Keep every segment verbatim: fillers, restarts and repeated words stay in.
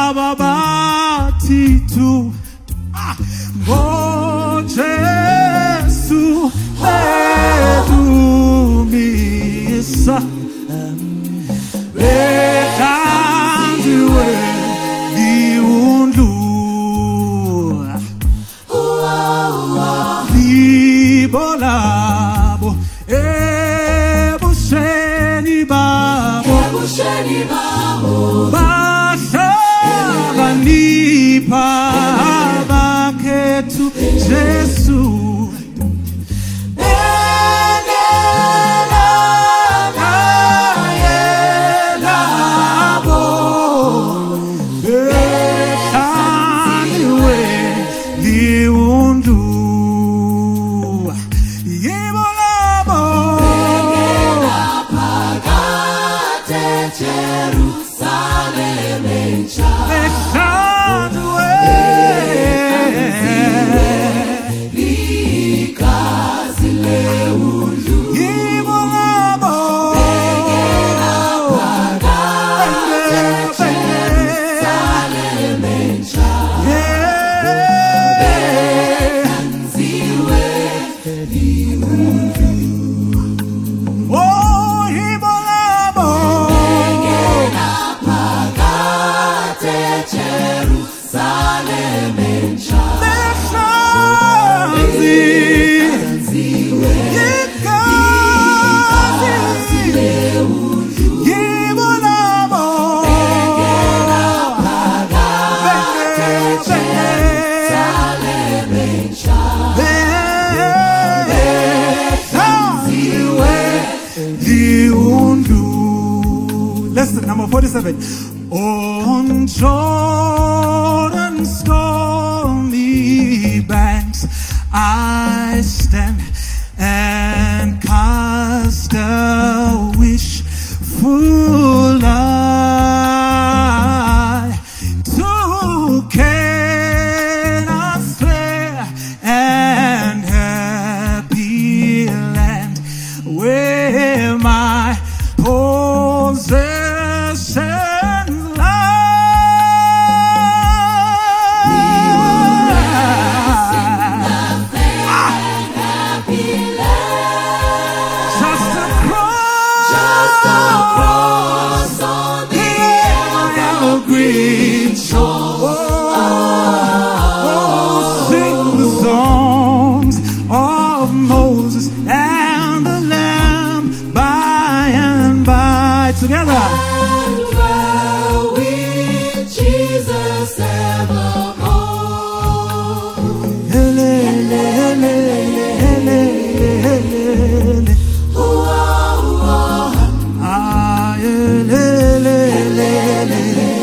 ababatitu oh Jesu edumisa bekandiwe liundu libolabo ebusheni babo ebusheni babo bahlakanipha bakhethu Jesu Listen, number forty-seven. On Jordan's stormy banks I stand and cast a wishful eye to Canaan's fair and happy land where my possessions lie. We will rest in the fair and happy land. Just across, just across on the evergreen shore. Oh, oh, sing the songs of Moses and the Lamb by and by together. And dwell with Jesus evermore. Hele, hele, hele, hele, hele, hele. Oh, oh, oh. Ah, hele, hele, hele,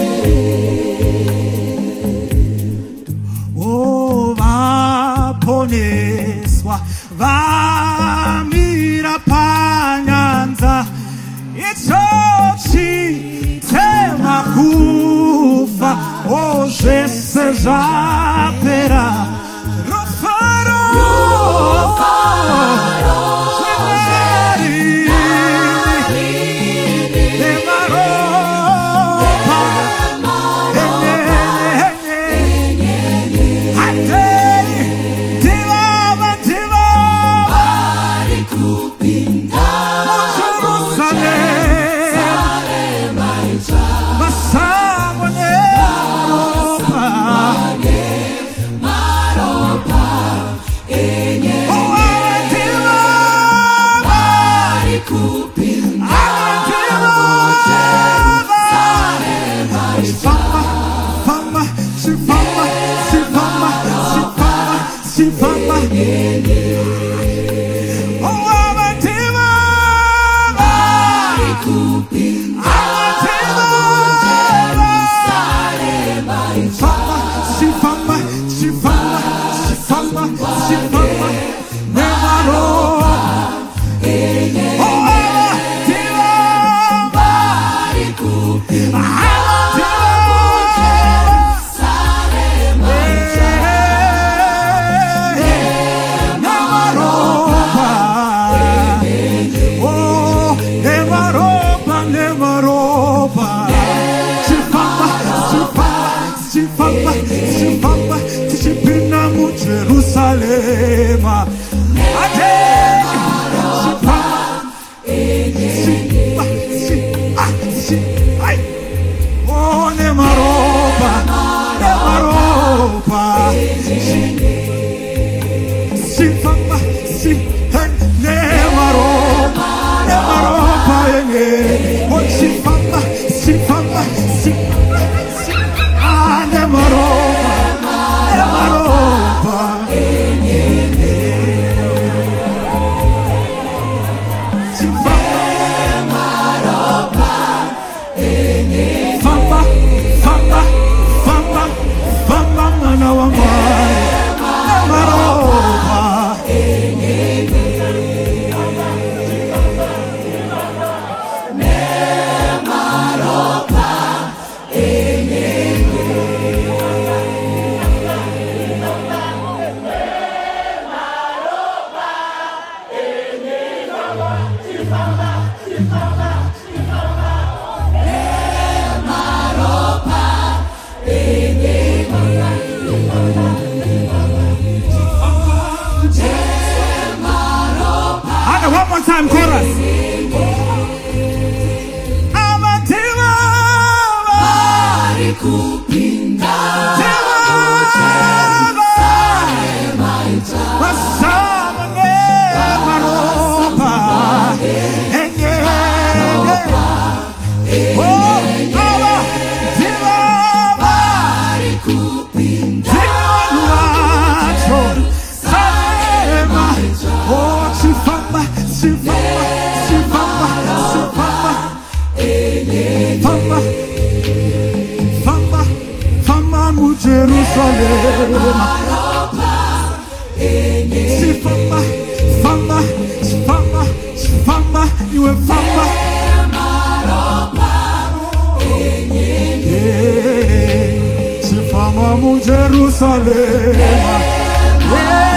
hele. Oh, vaponeswa vamira panyanza ichochi tema kufa hoje sejapera rufaro rufaro I Sifamba, sifamba, tisipina mu Jerusalema. Ate, sifamba, sifa, si, ah, si, ay. Oh, ne maropa, ne maropa. Sifamba, si, hey, ne maropa, ne maropa, enge. Oh, sifamba, sifamba, si, si, ah, ne maropa, ne maropa. Famba, famba, famba, famba, mana wa mai, ne maropa. And one more time, chorus. Amatima, Marikupinda, Wasamane, Maropa, Enge, oh, Ava, Diva, Marikupinda, Diva, Salema, oh, Sifamba, Sifamba, Sifamba, Sifamba, Famba, Famba, Famba mu Jerusalema. Sifamba, Famba, Sifamba, Sifamba, you are Famba. Sifamba mu Jerusalema.